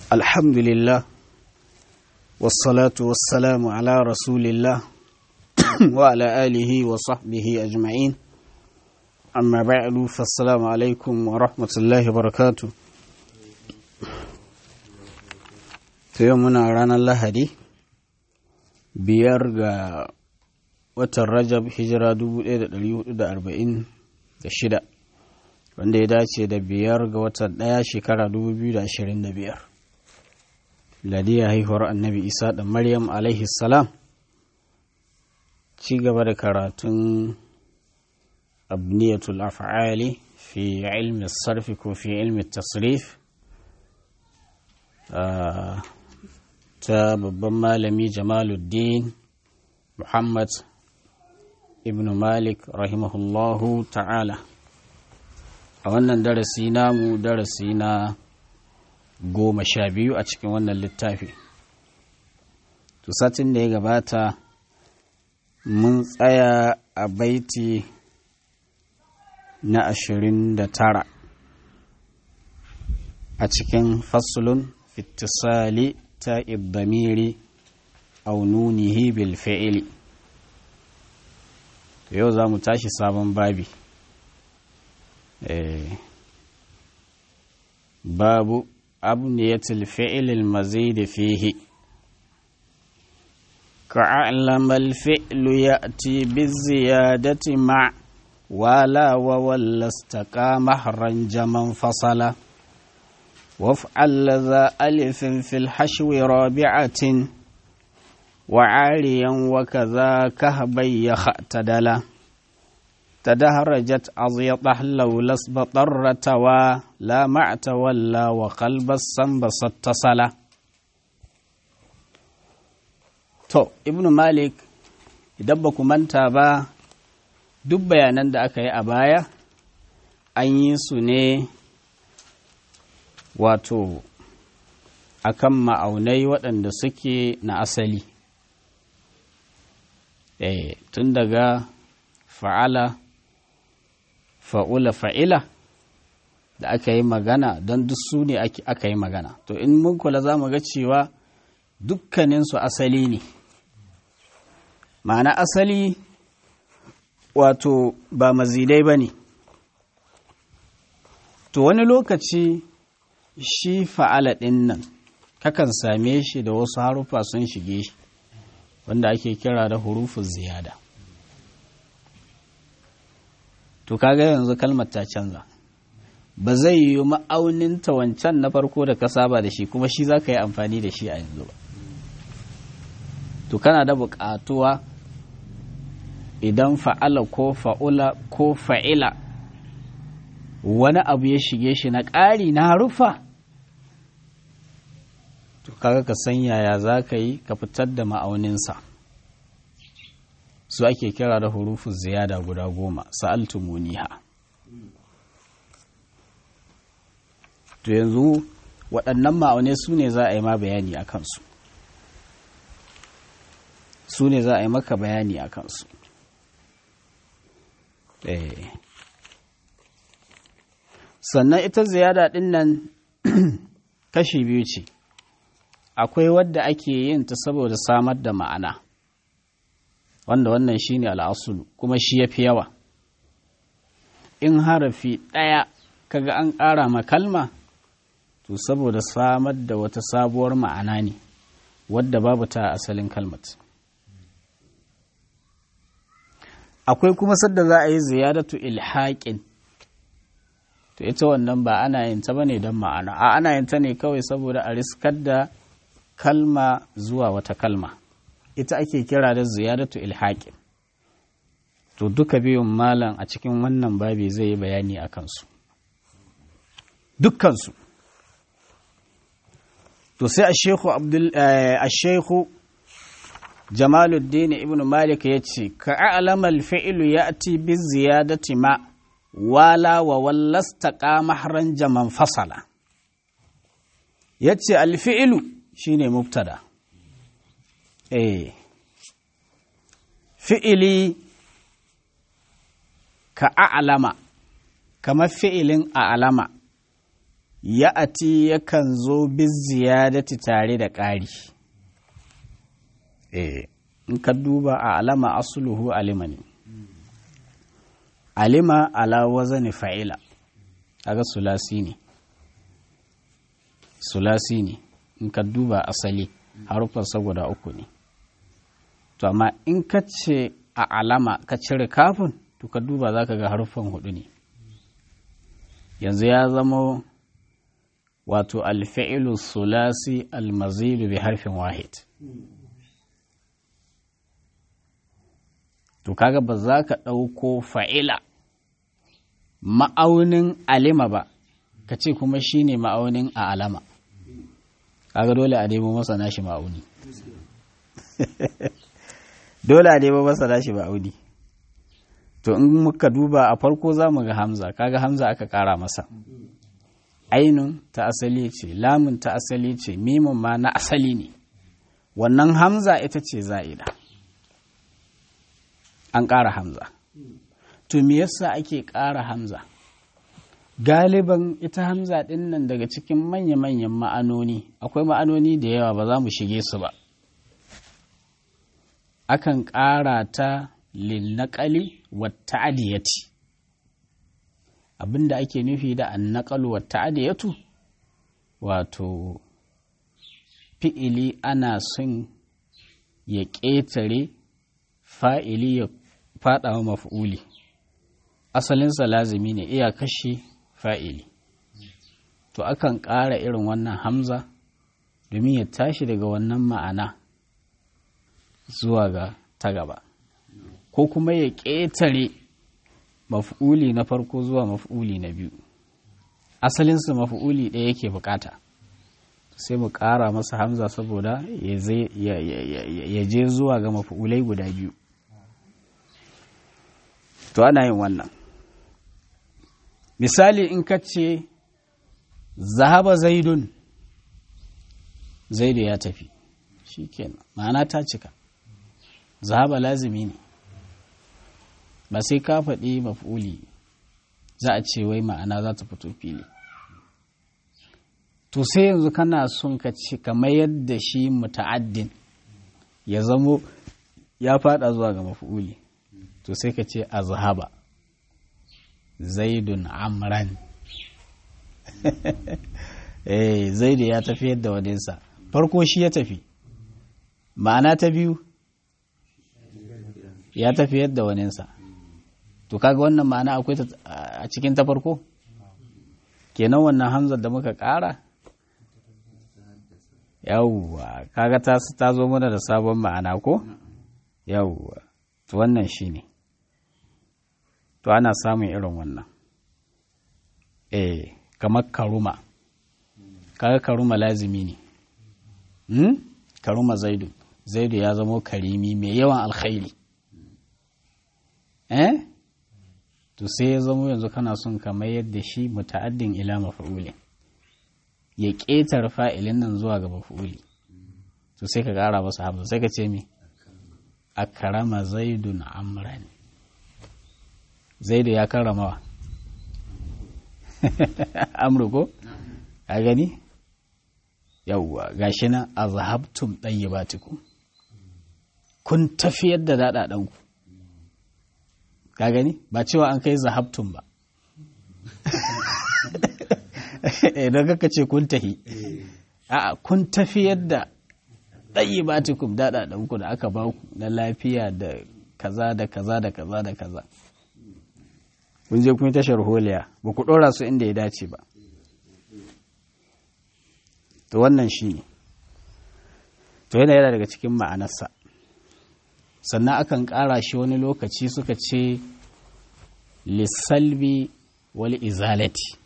الحمد لله والصلاة والسلام على رسول الله وعلى آله وصحبه أجمعين أما بعد فالسلام عليكم ورحمة الله وبركاته. في يومنا رانا اللهدي بيرجع وترجب هجرة 1446 wanda ya dace da 5 ga watan 1 shekara 2025 ladiya haihuwar annabi isa da maryam alaihi salam. ci gaba da karatun abniyatul af'ali fi ilmi sarfi ko fi ilmi tasrif ta babban malami jamaluddin muhammad ibn malik rahimahullahu ta'ala. A wannan darasi namu darasi na 12 a cikin wannan littafi. To satin da ya gabata mun tsaya a baiti na 29 a cikin faslun fitisali ta iddamiri aw nunihi bil fi'li. To yau za mu tashi sabon babi. باب أبنية الفعل المزيد فيه. كعلم الفعل يأتي بالزيادة مع ولا وولا استقى مهرا جما فصلا وافعل ذا ألف في الحشو رابعة وعاليا وكذا كهبي اعتدلا تدهرجت أضيطه لولا اسبطر توا لا مع تولى وقلب السنبس اتصلا. To, Ibn Malik, idan ba ku manta ba, duk bayanan da aka yi a baya, an yi su ne wato akan ma'aunai waɗanda suke na asali. Tun daga fa'ala, fa'ula, fa'ila da aka yi magana don duk su ne aka yi magana. To, in mun kula za mu ga cewa dukkaninsu asali ne. Ma'ana asali wato ba mazidai ba ne. To wani lokaci shi fa'ala ɗin nan kakan same shi da wasu haruffa sun shige shi wanda ake kira da hurufun ziyada. To kaga yanzu kalmar ta canza. Ba zai yi ma'auninta wancan na farko da ka saba da shi kuma shi za ka yi amfani da shi a yanzu ba. To kana da buƙatuwa idan fa'ala ko fa'ula ko fa'ila wani abu ya shige shi na ƙari na harufa, to kaga ka san yaya za ka yi ka fitar da ma'auninsa. Su ake kira da hurufun ziyada guda 10 sa'altumuniha. To yanzu waɗannan ma'aunai su ne za a yi ma bayani a kansu. Su ne za a yi maka bayani a kansu. Sannan ita ziyada ɗin nan kashi biyu ce. Akwai wadda ake yin ta saboda samar da ma'ana, wanda wannan shi ne al'asulu kuma shi ya fi yawa. In harafi ɗaya kaga an ƙara ma kalma, to saboda samar da wata sabuwar ma'ana ne wadda babu ta asalin kalmat. Akwai kuma sadda za a yi ziyadatu ilhaƙin, to ita wannan ba ana yin ta bane don ma'ana, ana yin ta ne kawai saboda a riskar da kalma zuwa wata kalma. Ita ake kira da ziyadatu ilhaƙin. To duka biyun malam a cikin wannan babi zai yi bayani a kansu. Dukkansu. To sai a Sheikhu Jamaluddin Ibn Malik ya ce, ka a'lamal fi'lu ya'ti bi ziyadati ma wala wa wallastaka mahran jaman fasala. Yace al-fi'lu shine mubtada. Fi'ili ka a'lama kamar fi'ilin a'lama ya'ati yakan zo bi ziyadati tare da ƙari. In ka duba a alama asluhu alima ne, alima ala wazani fa'ila, kaga sulasi ne, in ka duba asali harufansa guda uku ne. To amma in ka ce a alama ka cire kafin, to ka duba za ka ga harufan hudu ne. Yanzu ya zama wato alfa'ilu sulasi almazidu bi harfin wahid. To kaga ba za ka ɗauko fa'ila ma'aunin alima ba, ka ce kuma shi ne ma'aunin a alama. Kaga dole a nemo masa nashi ma'auni. Dole a nemo masa nashi ma'auni. To in muka duba a farko za mu ga hamza, kaga hamza aka ƙara masa. Ainun ta asali ce, lamun ta asali ce, mimun ma na asali ne. Wannan hamza ita ce za'ida. An ƙara hamza. To me yasa ake ƙara hamza? Galiban ita hamza ɗin nan daga cikin manya-manyan ma'anoni, akwai ma'anoni da yawa ba za mu shige su ba. Akan ƙara ta lilnaƙali wa ta'adiyati. Abinda ake nufi da annaƙalu wa ta'adiyatu, wato fi'ili ana son ya ƙetare fa'ili ya faɗa wa maf'uli. Asalinsa lazimi ne iya kashe fa'ili. To akan ƙara irin wannan hamza domin ya tashi daga wannan ma'ana zuwa ga ta gaba. Ko kuma ya ƙetare maf'uli na farko zuwa maf'uli na biyu. Asalinsa maf'uli ɗaya yake bukata. Sai mu ƙara masa hamza saboda ya je zuwa ga maf'ulai guda biyu. To ana yin wannan. Misali in ka ce, zahaba zaidun, zaidu ya tafi, shi kenan, ma'ana ta cika. Zahaba lazimi ne, ba sai ka faɗi maf'uli za a ce wai ma'ana za ta fito fili. To sai yanzu kana son ka ce kamar yadda shi muta'addin ya zamo ya faɗa zuwa ga maf'uli. To sai ka ce azhaba zaidun amran. Zaidu ya tafi yadda waninsa, farko shi ya tafi, ma'ana ta biyu ya tafi yadda waninsa. To kaga wannan ma'ana akwai a cikin ta farko, kenan wannan hamzar da muka ƙara yawwa kaga ta zo mana da sabon ma'ana ko yawwa. To wannan shine, to ana samun irin wannan. Kamar karuma, kaga karuma lazimi ne. Karuma zaidu, zaidu ya zamo karimi mai yawan alkhairi. To sai ya zamo yanzu kana son kamar yadda shi muta'addin ila maf'uli ya ƙetare fa'ilin nan zuwa ga maf'uli. To sai ka ƙara masa hamza, sai ka ce mi akrama zaidun amran. Zaidu ya karramawa amru ko a gani yawwa gashi nan azhabtum tayyibatikum, kun tafiyar da dadadanku. Ka gani ba cewa an kai zahabtum ba. Idan kaka ce kun tahi, a'a kun tafiyar da tayyibatikum dadadanku da aka baku na lafiya da kaza da kaza da kaza da kaza. Kun je kun yi tashar holiya ba ku ɗora su inda ya dace ba. To wannan shi ne. To yana daga cikin ma'anarsa. Sannan akan ƙara shi wani lokaci suka ce lissalbi wal izalati.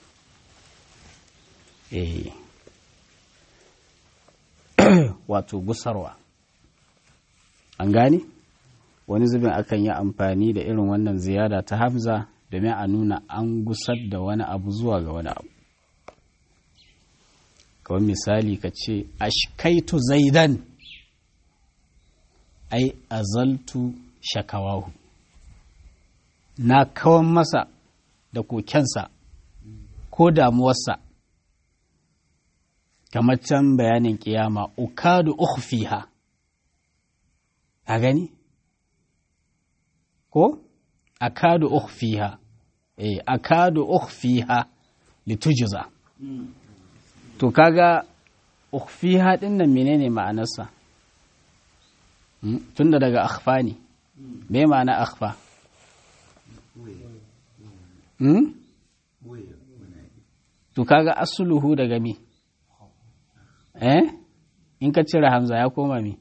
Wato gusarwa. An gane? Wani zubin akan yi amfani da irin wannan ziyada ta hamza domin a nuna an gusar da wani abu zuwa ga wani abu. Kawai misali ka ce ashkaitu zaidan, ai azaltu shakawahu, na kawan masa da kokensa ko damuwarsa kamar can bayanin kiyama ukadu ukhfiha a gani ko akadu ukhfiha akadu ukhfiha litujza to kaga ukhfiha din nan menene ma'anarsa tunda daga akhfa ne me ma'ana akhfa to kaga asluhu daga mi in ka cire hamza ya koma mi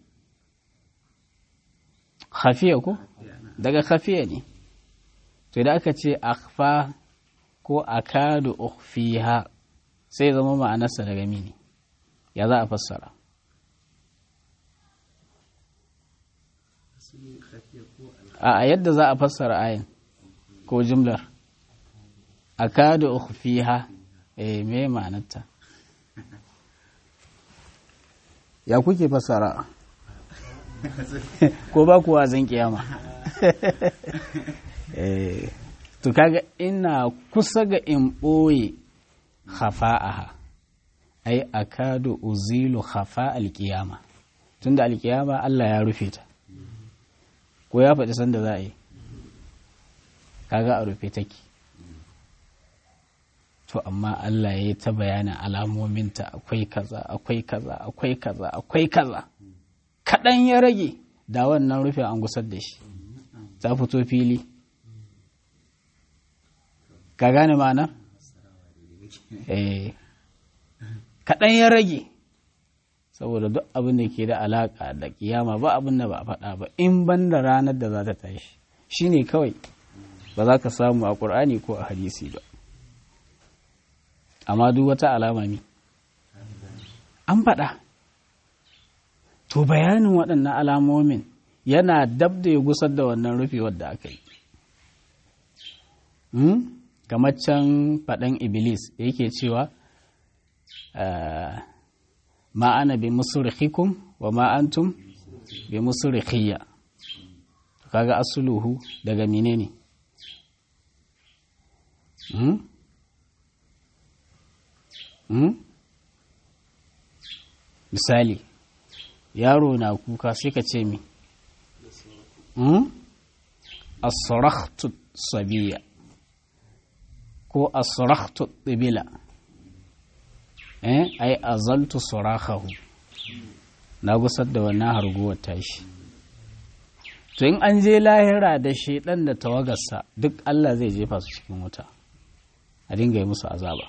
khafiya ko daga khafiya ne to da aka ce akhfa ko akadu ukhfiha sai zama ma'anarsa daga mi ne ya za a fassara a yadda za a fassara ayin ko jumlar akadu ukhfiha me ma'anarta ya kuke fassara ko ba kuwa zan kiyama to kaga ina kusa ga in ɓoye khafa'aha ai akadu uzilu khafa alkiyama tunda alkiyama Allah ya rufe ta ko ya faɗi sanda za a yi kaga a rufe take to amma Allah ya yi ta bayanin alamominta akwai kaza akwai kaza akwai kaza akwai kaza kaɗan ya rage da wannan rufe an gusar da shi ta fito fili ka gane ma'ana? Kaɗan ya rage saboda duk abin da ke da alaƙa da kiyama ba abin da ba a faɗa ba in ban da ranar da za ta tashi shi ne kawai ba za ka samu a ƙur'ani ko a hadisi ba amma duk wata alama ne an faɗa to bayanin waɗannan alamomin yana dab da ya gusar da wannan rufewar da aka yi kamar can faɗan iblis yake cewa ma ana bi musurikhikum wa ma antum bi musurikhiyya kaga asluhu daga menene misali yaro na kuka sai ka ce mi asrakhtu sabiya ko asrakhtu tibila ai azaltu surakahu na gusar da wannan harguwar tashi to in an je lahira da shedan da tawagarsa duk Allah zai jefa su cikin wuta a dinga yi musu azaba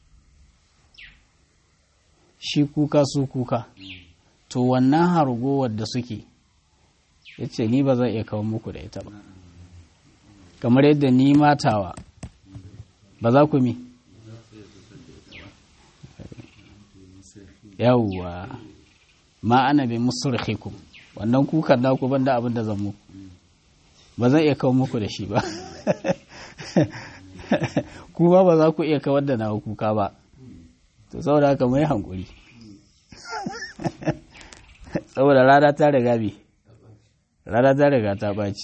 shi kuka su kuka to wannan harguwar da suke yace ni ba zan iya kawo muku da ita ba kamar yadda ni matawa ba za ku mi yawwa ma ana bi musurkhikum wannan kukan naku banda abin da zan muku ba zan iya kawo muku da shi ba kuma ba za ku iya kawar da nawa kuka ba to saboda haka mai hankuri saboda rana ta riga ta ɓaci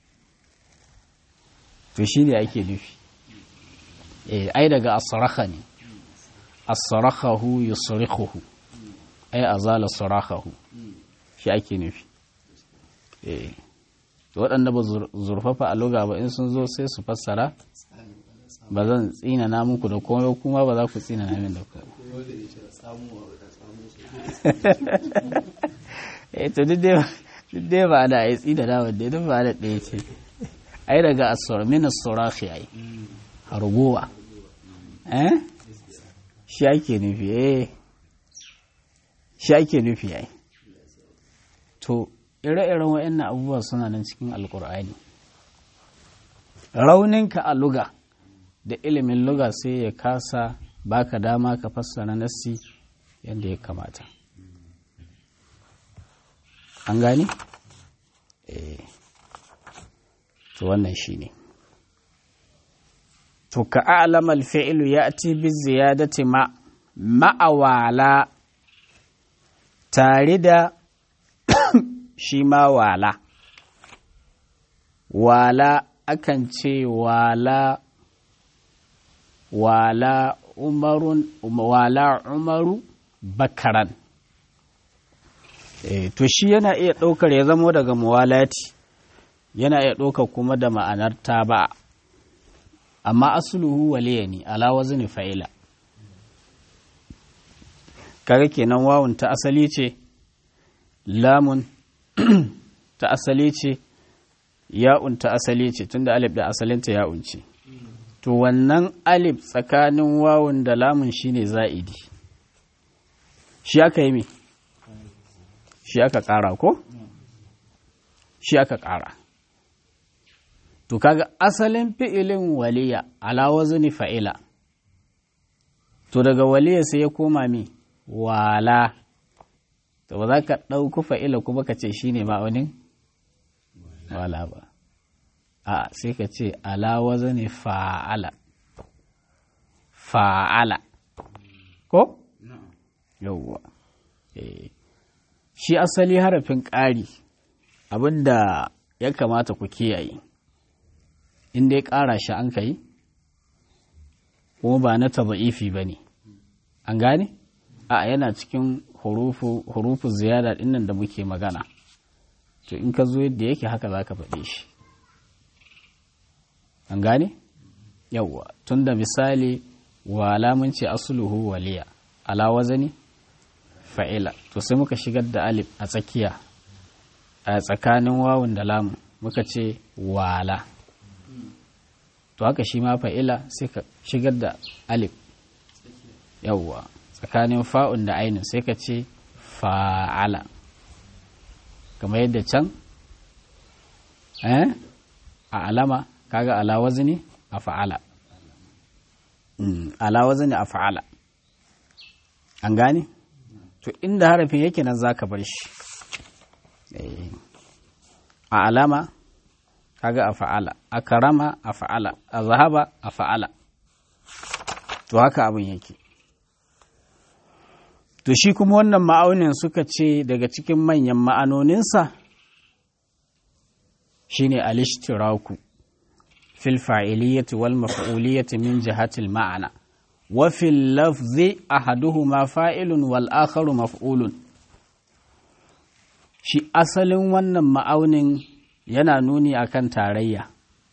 to shi ne ake nufi ai daga asaraha ne asarahahu yusrikhuhu ai azala sarahahu shi ake nufi waɗanda ba zurfafa a luga ba in sun zo sai su fassara ba zan tsina na muku da komai kuma ba za ku tsina na min da komai to duk dai ba da ai tsina na wanda duk ba da ɗaya ce ai daga asar min as-surahi ai harguwa shi ake nufi shi ake nufi ai to ire-iren waɗannan abubuwa suna nan cikin alkur'ani rauninka a luga da ilimin luga sai ya kasa baka dama ka fassara nassi yadda ya kamata an gani? to wannan shi ne to ka a'lamal fi'lu ya'ti bi ziyadati ma'awala tare da shi ma wala akan ce wala umaru bakaran. To shi yana iya ɗaukar ya zamo daga muwalati, yana iya ɗaukar kuma da ma'anar taba, amma asuluhu waliya ne ala wazni fa'ila. Kaga kenan wawun ta asali ce, lamun ta asali ce, ya'un ta asali ce, tunda alif da asalinta ya'un ce. To wannan alif tsakanin wawun da lamun shine za'idi. Shi aka yi me? Shi aka ƙara ko? Shi aka ƙara. To kaga asalin fi'ilin waliya ala wazni fa'ila. To daga waliya sai ya koma me? Wala. To ba za ka ɗauku fa'ila kuma ka ce shine ma'aunin wala ba. A sai ka ce ala wazni fa'ala. Fa'ala. Ko? Yawwa. Shi asali harafin ƙari abinda ya kamata ku kiyaye. In dai ƙara shi an kai, kuma ba na taba'ifi ba ne. An gane? A yana cikin hurufu ziyada ɗinnan da muke magana. To in ka zo yadda yake haka za ka faɗe shi. An gane? Yawwa. Tunda misali wala mun ce asluhu waliya. Ala wazani fa'ila. To sai muka shigar da alif a tsakiya. A tsakanin wawun da lamun muka ce wala. To haka shi ma fa'ila sai ka shigar da alif. Yawwa. Tsakanin fa'un da ainin sai ka ce fa'ala. Kamar yadda can, a alama, kaga ala wazni a fa'ala. Ala wazni a fa'ala. An gane? To inda harafin yake nan za ka bar shi. A alama, kaga a fa'ala. A karama a fa'ala. A zahaba a fa'ala. To haka abin yake. To shi kuma wannan ma'aunin suka ce daga cikin manyan ma'anoninsa shine al-ishtiraku fil fa'iliyyati wal maf'uliyyati min jihatil ma'ana wa fil lafzi ahaduhuma fa'ilun wal akharu maf'ulun. Shi asalin wannan ma'aunin yana nuni akan tarayya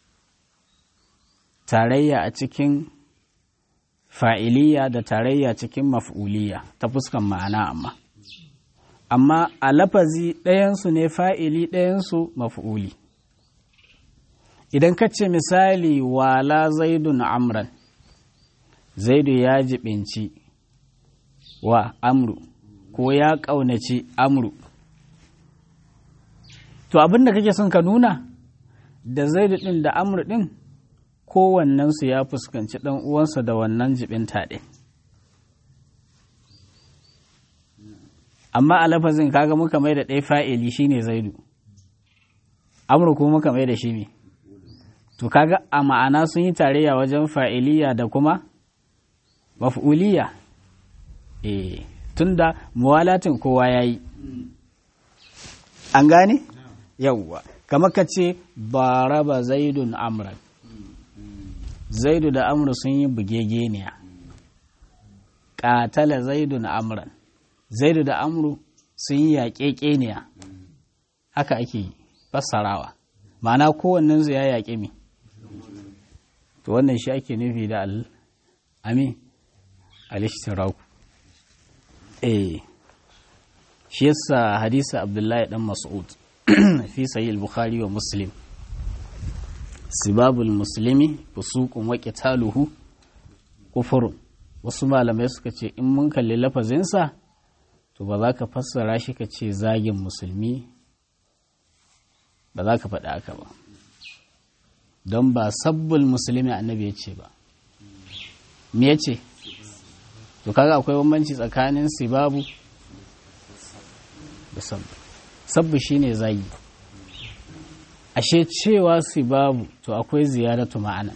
a cikin fa'iliya da tarayya cikin maf'uliya ta fuskan ma'ana amma a lafazi ɗayansu ne fa'ili ɗayansu maf'uli. Idan ka ce misali wala zaidun amran, zaidu ya jibinci wa amru ko ya ƙaunaci amru, to abin da kake son ka nuna da zaidu ɗin da amru ɗin kowannensu ya fuskanci ɗan uwansa da wannan jibinta ɗin. Amma a lafazin kaga muka mai da ɗaya fa'ili shine zaidu, amru kuma muka mai da shi ne. To kaga a ma'ana sun yi tarayya wajen fa'iliya da kuma maf'uliya. Tunda muwalatin kowa ya yi. An gane? Yawwa. Kamar ka ce ba raba zaidun amran. Zaidu da amru sun yi bugegeniya. Ƙatala zaidun amran. Zaidu da amru sun yi yaƙeƙeniya. Haka ake fassarawa. Ma'ana kowannensu ya yaƙe mi. To wannan shi ake nufi da al-ishtiraku. Shi yasa hadisi Abdullahi dan Mas'ud fi sahih al-Bukhari wa Muslim. Sibabul muslimi fusuqun wa qitaluhu kufrun. Wasu malamai suka ce in mun kalli lafazinsa to ba za ka fassara shi ka ce zagin musulmi, ba za ka faɗi haka ba, don ba sabbul musulmi annabi ya ce ba. Me ya ce? To kaga akwai bambanci tsakanin sibabu da sabbu. Sabbu shine zagi. Ashe cewa sibabu to akwai ziyaratu ma'ana.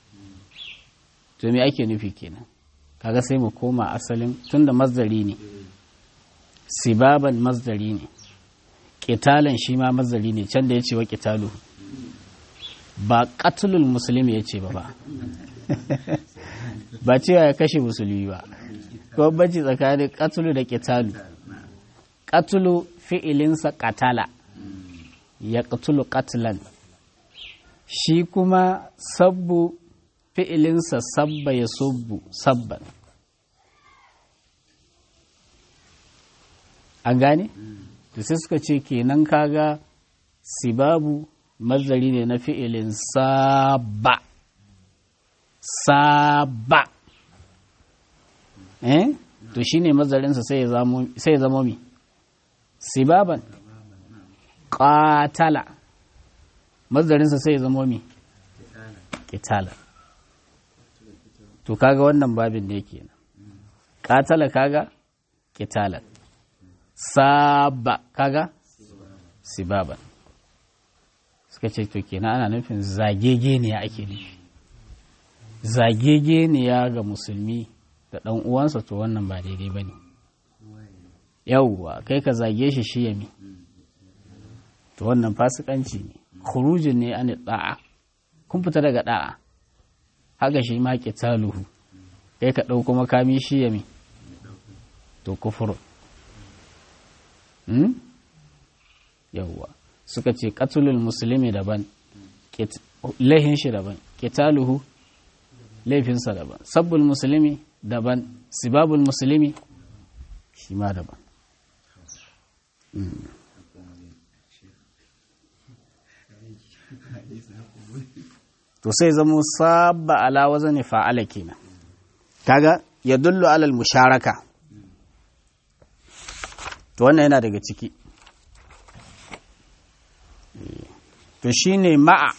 To me ake nufi kenan? Kaga sai mu koma asalin tunda masdari ne. Sibaban masdari ne. Qitalan shi ma masdari ne, can da yace wa qitalu. Ba qatlul muslimi yace ba. Ba cewa ya kashe musulmi ba. akwai bambanci tsakanin qatlu da qitalu qatlu fi'ilinsa qatala ya qatlu qatlan shi kuma sabbu fi'ilinsa sabba ya subbu sabban an gane da sai suka ce kenan kaga sibabu mazari ne na fi'ilin saba saba to shine mazarinsa sai ya zama mi sibaban qatala mazarinsa sai ya zama mi qitala to kaga wannan babin ne kenan qatala kaga qitala saba kaga sibaban suka ce to kenan ana nufin zagegeniya ake nufi zagegeniya ga musulmi da ɗan uwansa to wannan ba daidai ba ne yauwa kai ka zage shi shi yami to wannan fasikanci ne khurujin ne an da'a kun fita daga da'a haka shi ma qitaluhu kai ka ɗauko makami shi yami to kufuru yauwa suka ce qatlul muslimi daban laihin shi daban qitaluhu laifinsa daban sabbul muslimi daban sibabul muslimi shi ma daban to sai zamo sabba ala wazani fa'ala kenan kaga yadullu alal musharaka to wannan yana daga ciki to shine ma'a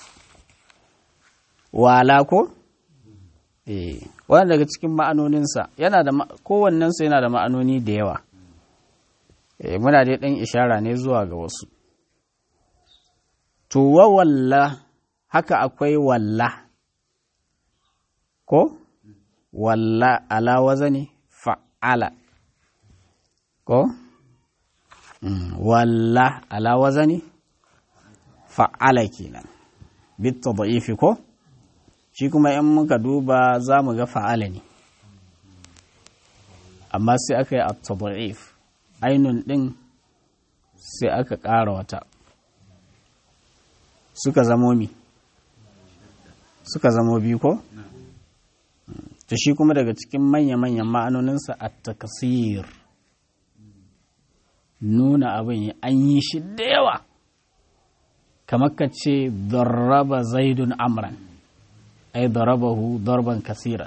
wala ko wannan daga cikin ma'anoninsa yana da kowannensu yana da ma'anoni da yawa muna dai ɗan ishara ne zuwa ga wasu to wa walla haka akwai walla ko walla ala wazani fa'ala ko walla ala wazani fa'ala kenan bit tad'ifi ko shi kuma in muka duba za mu ga fa'ala ne amma sai aka yi at-tad'if ainun din sai aka ƙara wata suka zamo mi suka zamo biyu ko to shi kuma daga cikin manya-manyan ma'anoninsa at-takasir nuna abin an yi shi da yawa kamar ka ce darraba zaidun amran ai darabahu darban kasira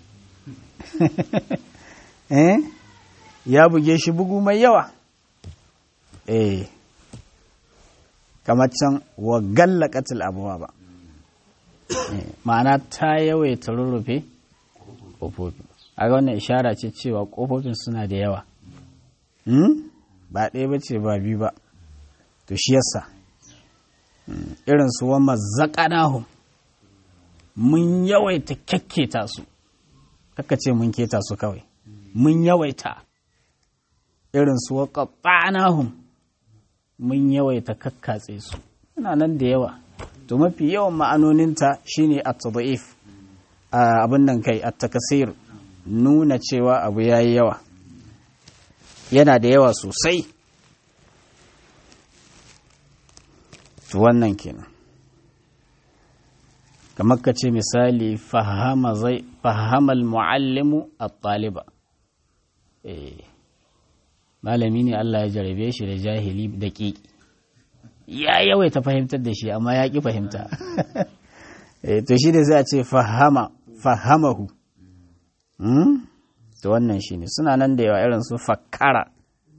ya buge shi bugu mai yawa kamar can wa gallaqatil abwaba ma'ana ta yawaita rurrufe kofofi a wannan ishara ce cewa kofofin suna da yawa ba ɗaya ba ce ba biyu ba to shi yasa irin su wa mazzaqanahum mun yawaita kyakketa su kaka ce mun keta su kawai mun yawaita irin su wa qatta'nahum mun yawaita kakkatse su ina nan da yawa to mafi yawan ma'anoninta shine at-tad'if abin nan kai at-takasir nuna cewa abu yayi yawa yana da yawa sosai to wannan kenan kamar ka ce misali fahama al-muallimu at-taliba malami ne Allah ya jarabe shi da jahili da ƙiƙi ya yawaita fahimtar da shi amma ya ƙi fahimta to shi da sai a ce fahamahu to wannan shi ne suna nan da yawa irin su fakkara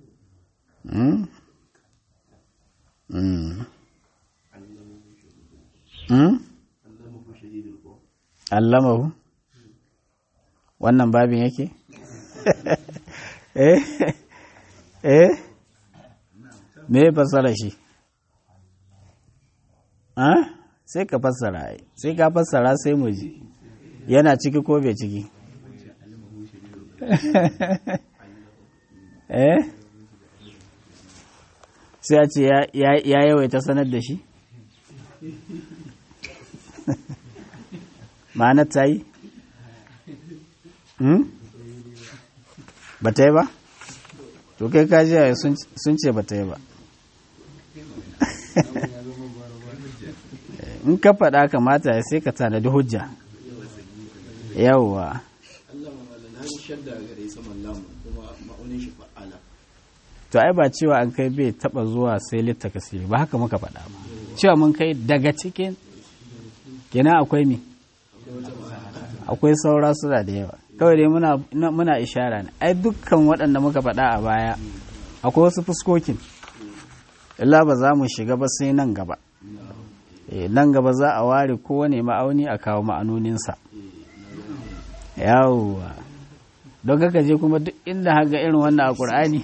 allamahu wannan babin yake me ya fassara shi sai ka fassara sai ka fassara sai mu ji yana ciki ko bai ciki sai a ce ya yawaita sanar da shi ma'anar ta yi ba ta yi ba to kai kaji sun ce ba ta yi ba in ka faɗa kamata ya sai ka tanadi hujja yawwa to ai ba cewa an kai bai taba zuwa sai litta kasiri ba haka muka faɗa ba cewa mun kai daga cikin kenan akwai me akwai saura suna da yawa kawai dai muna ishara ne ai dukkan waɗanda muka faɗa a baya akwai wasu fuskokin illa ba za mu shiga ba sai nan gaba nan gaba za a ware kowane ma'auni a kawo ma'anoninsa yawwa don kaka je kuma duk inda haka irin wannan a ƙur'ani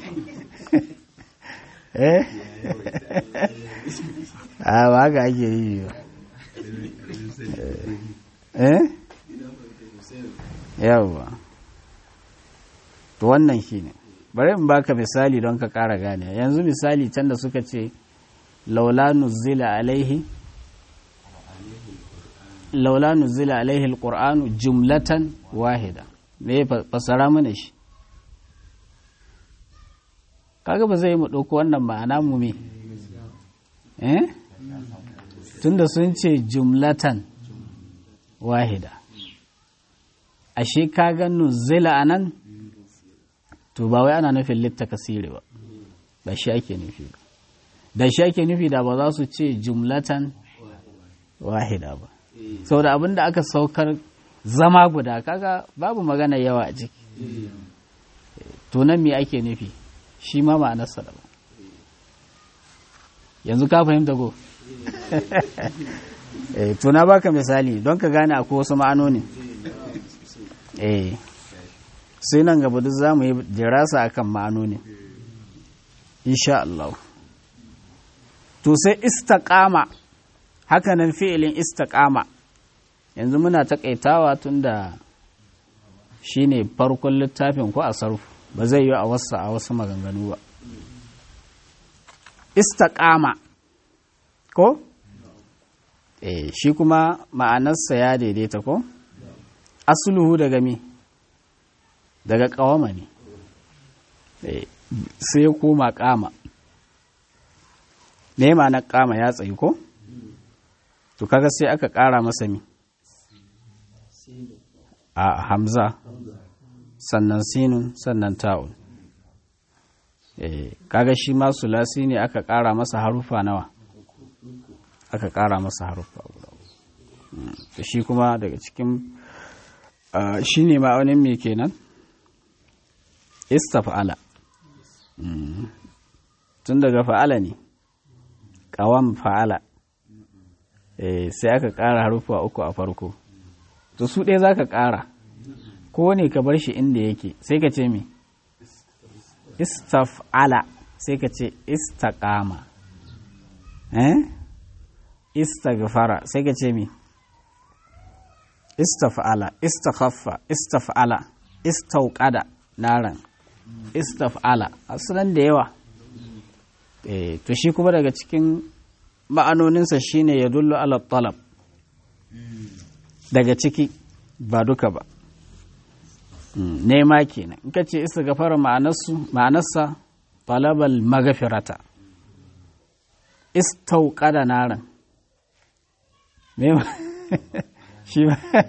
ba haka ake yi ba yawwa to wannan shi ne bari in baka misali don ka ƙara gane yanzu misali can da suka ce laula nuzila alaihi alqur'anu jumlatan wahida me fasara mana shi kaga ba zai mu dauko wannan ma'ana mu me tunda sun ce jumlatan wahida ashe kaga nuzila anan to ba wai ana nufin littakasiri ba shi ake nufi ba da shi ake nufi da ba za su ce jumlatan wahida ba saboda abinda aka saukar zama guda kaga babu magana yawa a ciki to nan me ake nufi shi ma ma'anarsa da ba yanzu ka fahimta go to na baka misali don ka gane akwai wasu ma'anoni sai nan gaba duk za mu yi dirasa akan ma'anoni insha Allah to sai istaqama hakanan fi'ilin istaqama yanzu muna takaitawa tunda shine farkon littafin ko a sarfu ba zai yi a wasu maganganu ba istaqama ko shi kuma ma'anarsa ya daidaita ko asluhu daga mi daga kawama ne sai ya koma kama me ma'anar kama ya tsayi ko to kaga sai aka ƙara masa mi a hamza sannan sinun sannan ta'un kaga shi ma sulasi ne aka ƙara masa harufa nawa aka ƙara masa harufa guda to shi kuma daga cikin shi ne ma'aunin me kenan istaf'ala tun daga fa'ala ne ƙawam fa'ala sai aka ƙara harufa uku a farko to su ɗaya za ka ƙara ko ne ka bar shi inda yake sai ka ce me istaf'ala sai ka ce istaqama istaghfara sai ka ce me istaf'ala istakhaffa istaf'ala istauqada naran istaf'ala asunan da yawa to shi kuma daga cikin ma'anoninsa shine ya dullu ala talab daga ciki ba duka ba nema kenan in ka ce istighfara ma'anarsa talabal maghfirata istauqada naran me shi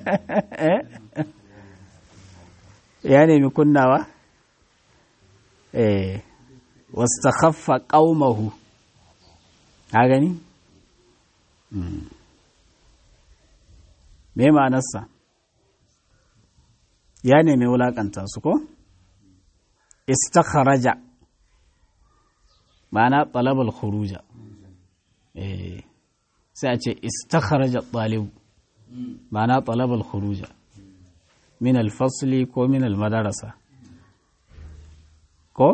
ya nemi kunnawa wastakhaffa qaumahu ka gani me ma'anarsa ya nemi wulakanta su ko istakharaja ma'ana talabal khuruja sai a ce istakharaja talibu ma'ana talabal khuruja min alfasli ko min almadarasa ko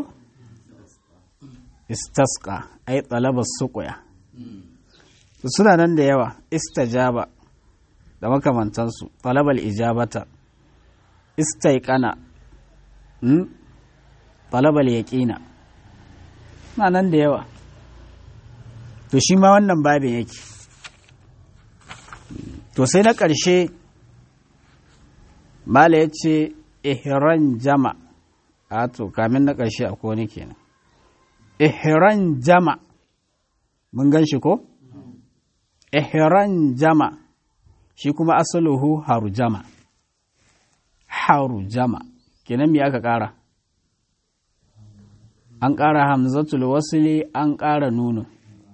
istasqa ay talabas suqya suna nan da yawa istajaba da makamantansu talabal ijabata istaiqana talabal yaqina na nan da yawa to shi ma wannan babin yake to sai na ƙarshe mala ya ce ihran jama a to kamin na ƙarshe akwai wani kenan ihran jama mun gan shi ko ihran jama shi kuma asaluhu harujama harujama kenan me aka ƙara an ƙara hamzatul wasli an ƙara nunu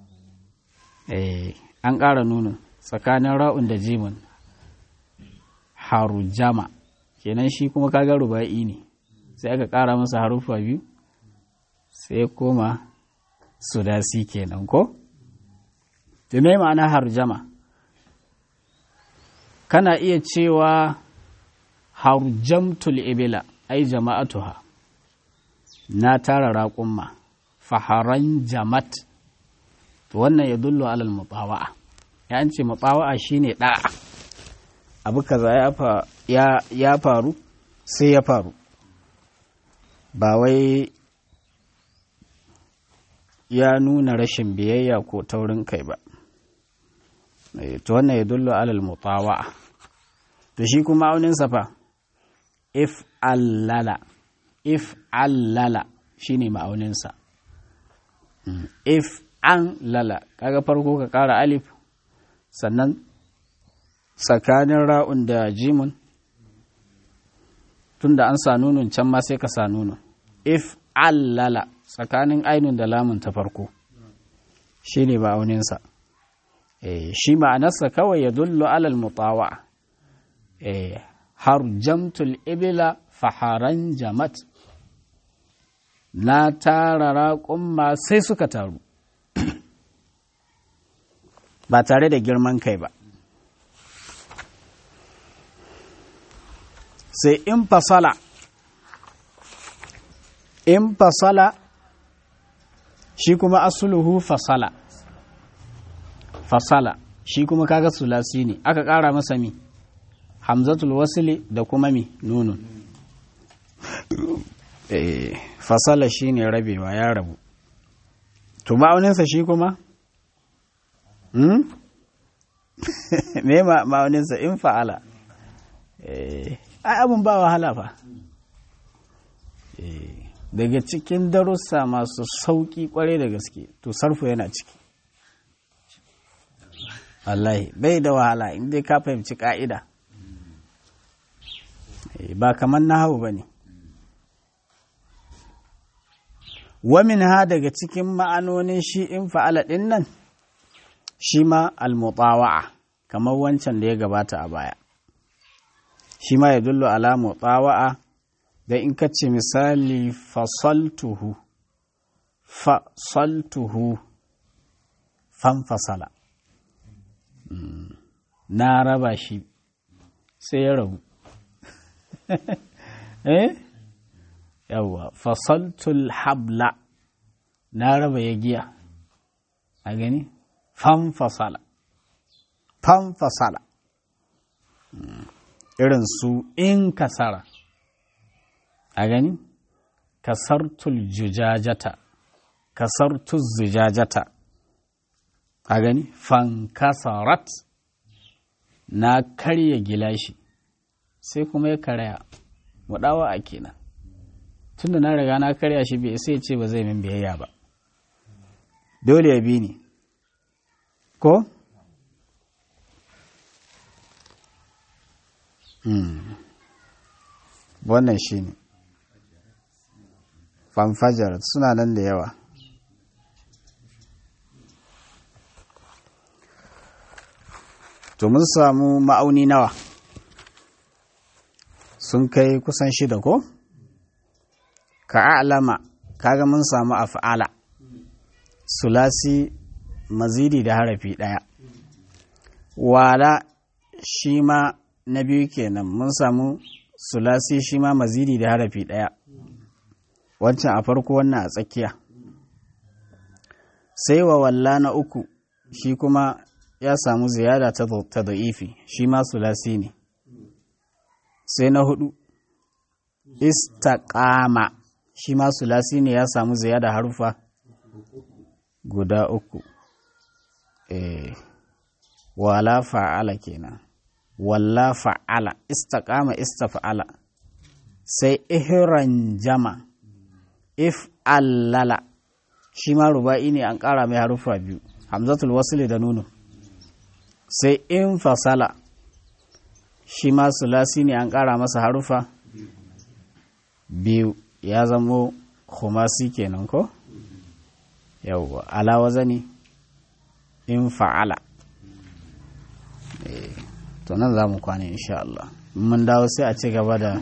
an ƙara nunu tsakanin ra'un da jimin harujama kenan shi kuma kaga ruba'i ne sai aka ƙara masa harufa biyu sai koma sudasi kenan ko to me ma'ana harujama kana iya cewa harujamtul ibila ai jama'atuha na tara raƙumma faharan jamat to wannan ya dullo alal mutawa'a ya ce mutawa'a shine da'a abu kaza ya faru sai ya faru ba wai ya nuna rashin biyayya ko taurin kai ba to wannan ya dullo alal mutawa'a to shi kuma aunin safa if allala shine ma'auninsa if an lala kaga farko ka ƙara alif sannan tsakanin ra'un da jimun tunda an sa nunun can ma sai ka sa nunun if allala tsakanin ainun da lamun ta farko shine ma'auninsa shi ma'anarsa kawai ya dullu alal mutawa harjamtul ibila faharan jamat na tara raƙumma sai suka taru ba tare da girman kai ba sai in fasala shi kuma asuluhu fasala shi kuma kaga sulasi ne aka ƙara masa mi hamzatul wasili da kuma mi nunun fasala shi ne rabewa ya rabu to ma'auninsa shi kuma me ma'auninsa in fa'ala ai abin ba wahala fa daga cikin darussa masu sauƙi kwarai da gaske to sarfu yana ciki wallahi bai da wahala inda ka fahimci ka'ida ba kamar nahawu ba ne wamin ha daga cikin ma'anonin shi in fa'ala ɗin nan shi ma al-mutawa'a kamar wancan da ya gabata a baya shi ma ya dullu ala mutawa'a da in ka ce misali fasaltuhu fanfasala na raba shi sai ya rabu yawwa fasaltul habla na raba ya giya a gani fanfasala irin su in kasara a gani kasartul zujajata a gani fankasarat na karya gilashi sai kuma ya karaya waɗawa a kenan tunda na riga na karya shi bai sai ce ba zai min biyayya ba dole ya bi ni ko wannan shi ne fanfajar suna nan da yawa to mun samu ma'auni nawa sun kai kusan shida ko ka alama kaga mun samu af'ala sulasi mazidi da harafi ɗaya wala shi ma na biyu kenan mun samu sulasi shi ma mazidi da harafi ɗaya wancan a farko wannan a tsakiya sai wa walla na uku shi kuma ya samu ziyada ta da'ifi shi ma sulasi ne sai na hudu istaqama shi ma sulasi ne ya samu ziyada harufa guda uku wala fa'ala kenan walla fa'ala istaqama istafa'ala sai ihran jama if allala shi ma ruba'i ne an ƙara mai harufa biyu hamzatul wasli da nunu sai in fasala shi ma sulasi ne an ƙara masa harufa biyu ya zamo khumasi kenan ko yawwa ala wazani in fa'ala to nan za mu kwana insha Allah mun dawo sai a ci gaba da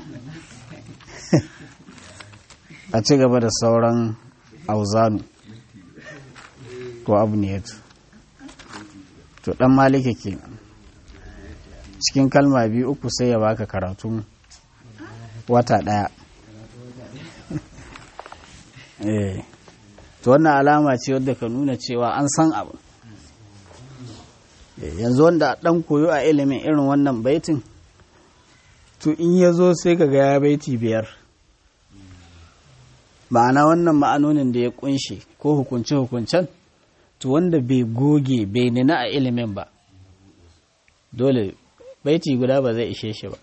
sauran auzanu ko abniyatu to dan malika kenan cikin kalma biyu uku sai ya baka karatun wata daya to wannan alama ce wadda ka nuna cewa an san abu yanzu wanda dan koyo a ilimin irin wannan baitin to in ya zo sai ka ga ya baiti 5 ma'ana wannan ma'anonin da ya kunshe ko hukunce-hukuncen to wanda bai goge bai nuna a ilimin ba dole baiti guda ba zai ishe shi ba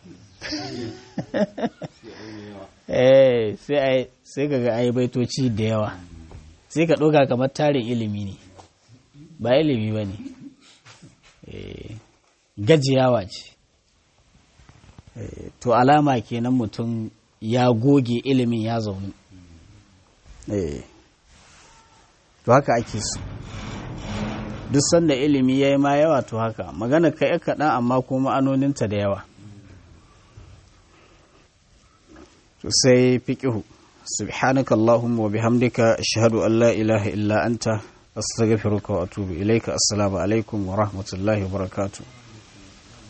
sai ka ga ai baitoci da yawa sai ka ɗoga kamar tarin ilimi ne ba ilimi ba ne gajiyawa ce to alama kenan mutum ya goge ilimin ya zaune to haka ake so duk sanda ilimi ya yi ma yawa to haka magana ka yi kaɗan amma kuma ma'anoninta da yawa to sai fiƙihu subhanaka allahumma wa bihamdika ashhadu an la ilaha illa anta astaghfiruka wa atubu ilaika assalamu alaikum wa rahmatullahi wa barakatuh